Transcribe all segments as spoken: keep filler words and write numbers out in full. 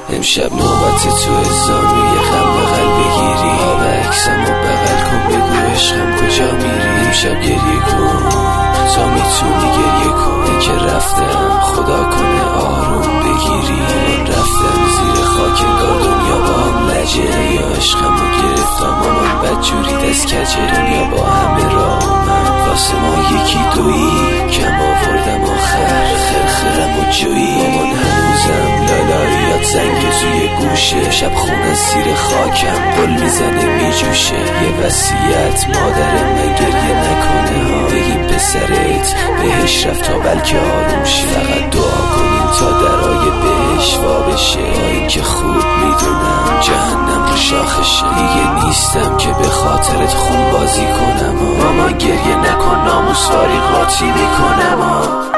امشب نوبت تو زانوی غم بغل بگیری، آب عکسم و بغل کن بگو عشقم کجا میری. امشب گریه کن تا میتونی گریه کن که رفتم، خدا کنه آروم بگیری. من رفتم زیر خاک انگار دنیا با هم لجه، یا عشقم رو گرفتم مامان بدجوری دست کجه. دنیا با همه راه اومد واسه ما یکی دویی، کم آوردم آخر خرخرم و جویی. مامان هنوزم لالاییات زنگ توی گوشه، شب خونه زیر خاکم قل میزنه میجوشه. یه وصیت مادر من گریه نکنه ها، بگیم پسرت بهش رفت تا بلکه آروم شه. فقط دعا کنیم تا درای بهش وا بشه، با این که خوب میدونم جهنم رو شاخشه. دیگه نیستم که به خاطرت خون بازی کنم ها، ماما گریه نکن ناموسواری قاطی میکنم ها.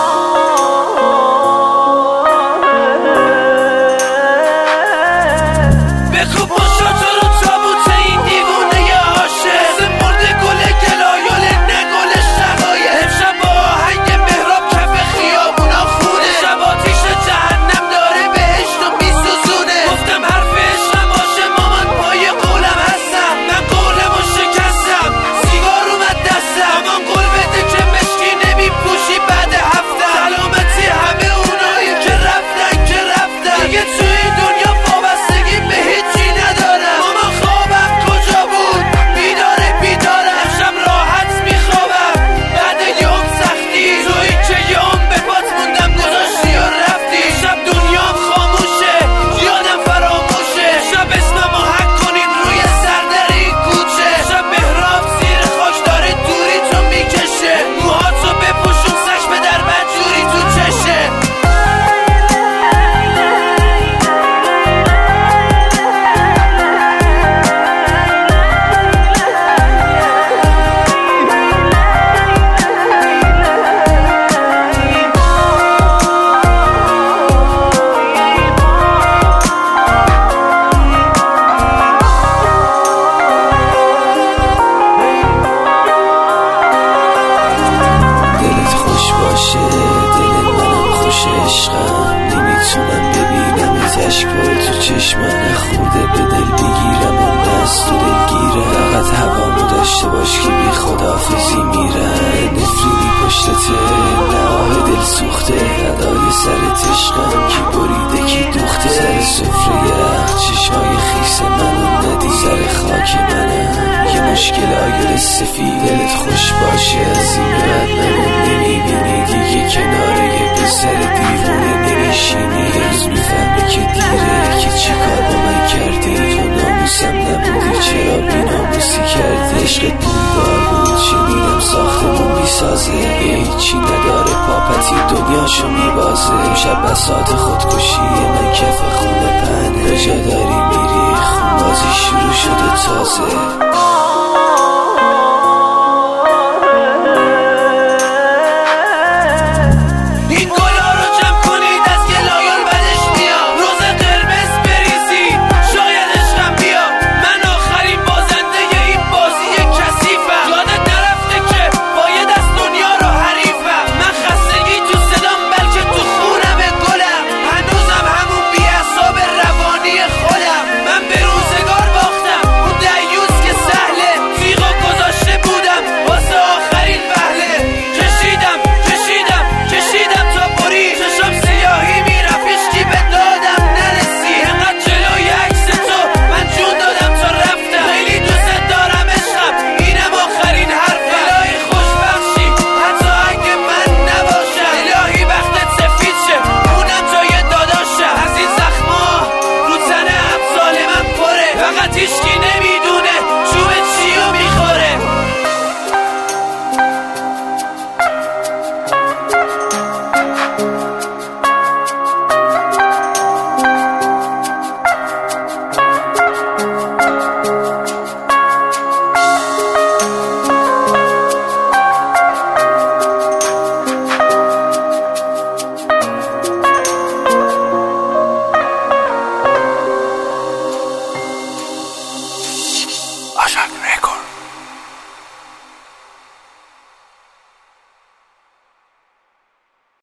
نمیتونم ببینم ازش باره تو چشمن، خوده به دل بگیرم و نست تو دل گیرم. فقط هوامو داشته باش که بی خداحافظی میرم. نفرینی پشتته نهاه دل سوخته، ندای سر تشقم کی بریده کی دوخته. سر سفره رخت چشمای خیس منو ندی، سر خاک منم یه مشکل آگر سفید. دلت خوش باشه از این بعد منو نمیبینی دیگه، کنار یه پسر دیوونه نمیشینی. روز میفهمی که دیره که چی کار با من کردی، تو ناموسم نبودی چرا بی ناموسی کردی. عشقت پولدار بود شنیدم ساختمون میسازه، هیچی نداره پاپتی دنیاشو میبازه. امشب بساط خودکشی من کف خونه پهنه، به جا داری میری خون بازی شروع شده تازه.